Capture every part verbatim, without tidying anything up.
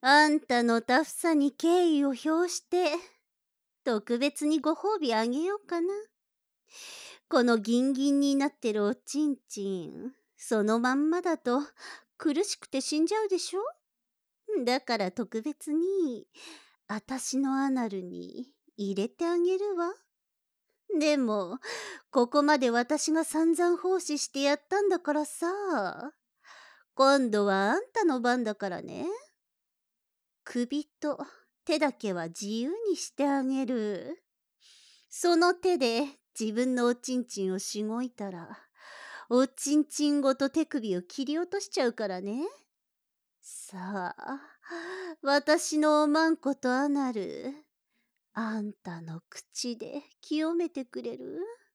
あんたのタフさに敬意を表して、特別にご褒美あげようかな。このギンギンになってるおちんちん、そのまんまだと苦しくて死んじゃうでしょ。だから特別に、あたしのアナルに入れてあげるわ。でも、ここまで私が散々奉仕してやったんだからさ。今度はあんたの番だからね。首と手だけは自由にしてあげる。その手で自分のおちんちんをしごいたら、おちんちんごと手首を切り落としちゃうからね。さあ、私のおまんことアナル、あんたの口で清めてくれる？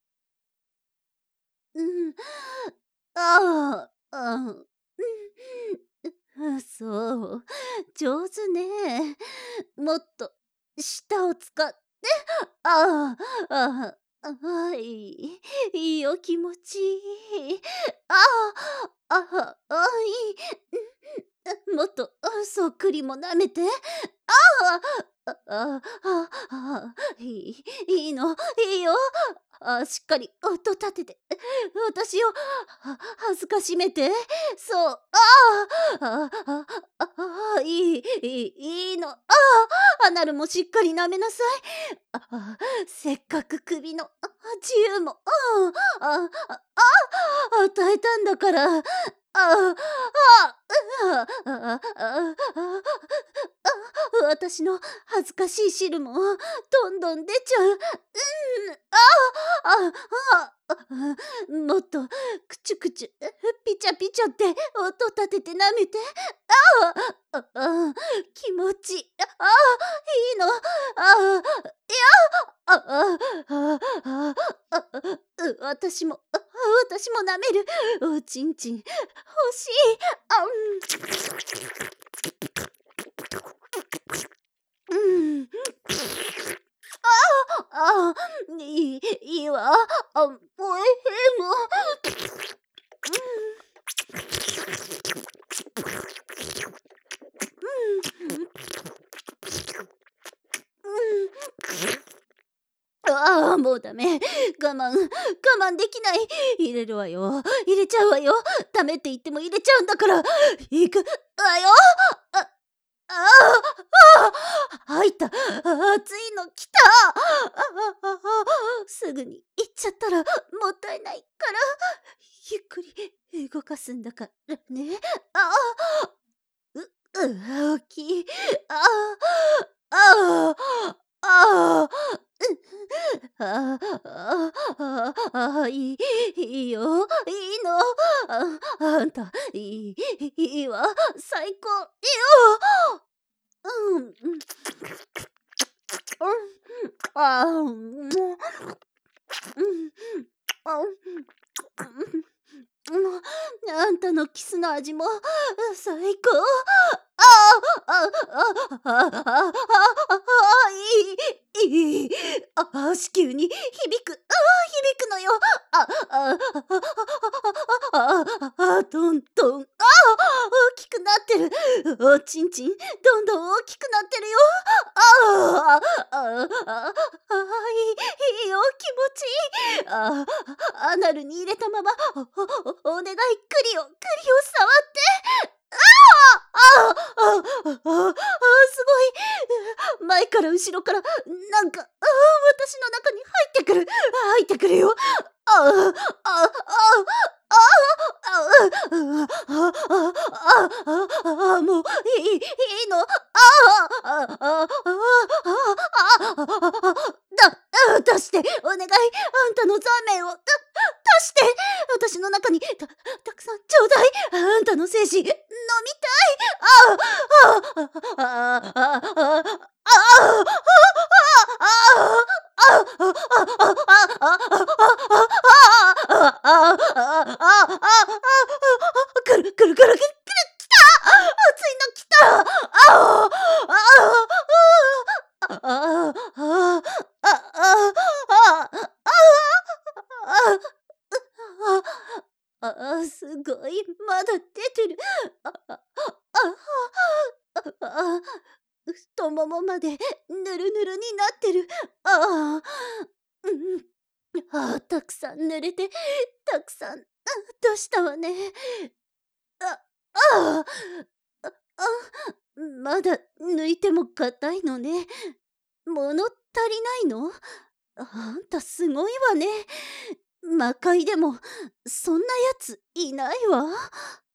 うん。ああ、あ、うん。あ、そう。上手ね。もっと舌を使って。ああ、ああ、はい。いいよ、気持ちいい。ああ、ああ、あ、いい。もっと、そっくりも舐めて。ああ、ああ、ああ、いい、いいの、いいよ。あ、しっかり音立てて、私をは恥ずかしめて。そう、ああ、ああ、ああ、いい、いい、いいの。ああ、アナルもしっかり舐めなさい。ああ、せっかく首の自由も、ああ、ああ、与えたんだから。ああ、ああ、ああ、ああ、私の恥ずかしい汁もどんどん出ちゃう。うん、ああ、ああ、もっとくちゅくちゅ、ピチャピチャって音立てて舐めて。ああ、ああ、気持ち、ああ、いいの。ああ、いや、ああ、ああ、ああ、私も、私も舐める。おちんちん欲しい。あ、うん。うん。ああ、いい、いいわ。あ、おいしいもん。うん。うん。ああ、もうダメ。我慢、我慢できない。入れるわよ。入れちゃうわよ。ダメって言っても入れちゃうんだから。行くわよ。あ、ああ、あ、入った。あ、熱いの来た。ああ、あ、すぐに行っちゃったらもったいないから、ゆっくり動かすんだからね。ああ、う、う、大きい。ああ、ああ、ああ、ああ、ああ、あ、いい、いいよ、いいの。あ、あんた、いい、いいわ、最高、いいよ。うん、うん、ああ、うん、うん、あ、うん、あんたのキスの味も最高。ああ、ああ、ああ、ああ、あ、いい、いい。あ、子宮に響く、あ、響くのよ。あ、あ、あ、あ、あ、どんどん、あ、大きくなってる。おちんちん、どんどん大きくなってるよ。ああ、ああ、あ、いい、いいよ、気持ちいい。あ、アナルに入れたまま、お、お、お願い、クリを、クリを触って。ああ、ああ、ああ、すごい。前から後ろから、なんか、ああ、私の中に入ってくる。入ってくるよ。ああ、ああ、ああ、ああ、ああ、ああ、ああ、もう、いい、いいの。ああ、ああ、ああ、ああ、だ、出して、お願い。あんたのザーメンを、だ、出して。私の中に、た、たくさんちょうだい。あんたの精子、飲みたい。ああ、ああ、ああ、ああ、ああ、くるくるくるくるくる、きた。熱いのきた。ああ、ああ、ああ、ああ、ああ、ああ、ああ、すごい、まだ出てる。ああ、ああ、 あ、太ももまでぬるぬるになってる。ああ、うん。ああ、たくさん濡れて、たくさん、あ、どうしたわね。あ、ああ、あ、あ、まだ抜いても硬いのね。物足りないの？あんたすごいわね。魔界でもそんなやついないわ。